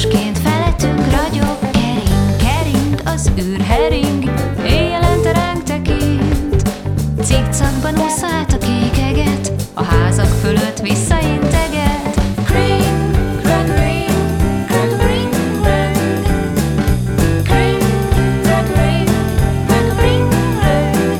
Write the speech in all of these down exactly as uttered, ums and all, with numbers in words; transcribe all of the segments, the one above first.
Üstökösként felettünk ragyog. Kering, kering az űrhering, éjjelente ránk tekint. Cikcakban ússza át a kék eget, a házak fölött visszainteget. Kring, krang, ring, krang, ring, rang. Kring, krang, ring, krang, ring, rang.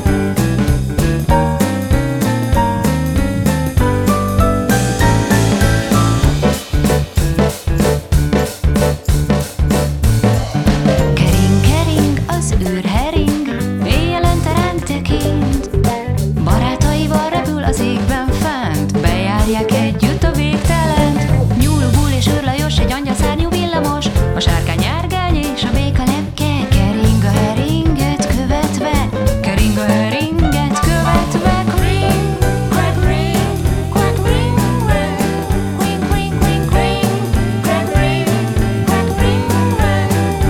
Kering, kering az űrhering, éjjelente ránk tekint. Barátaival repül az égben fent, bejárják együtt a végtelent. Nyúl, búl és őrlajos, egy angyalszárnyú villamos, a sárkány, árgány és a béka lepke. Kering a heringet követve, kering a heringet követve. Kring, krang, ring, krang, ring, rang. Kring, kring, kring, kring, krang, ring, krang, ring, rang.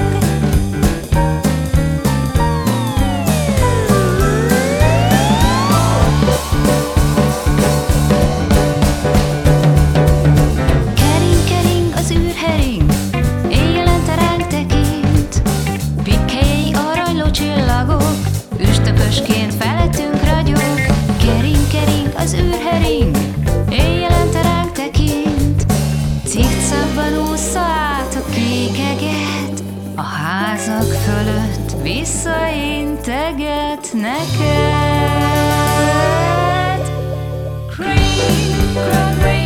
Kering, kering az űrhering, éjjelente ránk tekint. Pikkéi aranyló csillagok, üstökösként felettünk ragyog. Kering, kering az űrhering, éjjelente ránk tekint. Cikcakban ússza át a kék eget, a házak fölött visszainteget neked. Kring, krang, ring.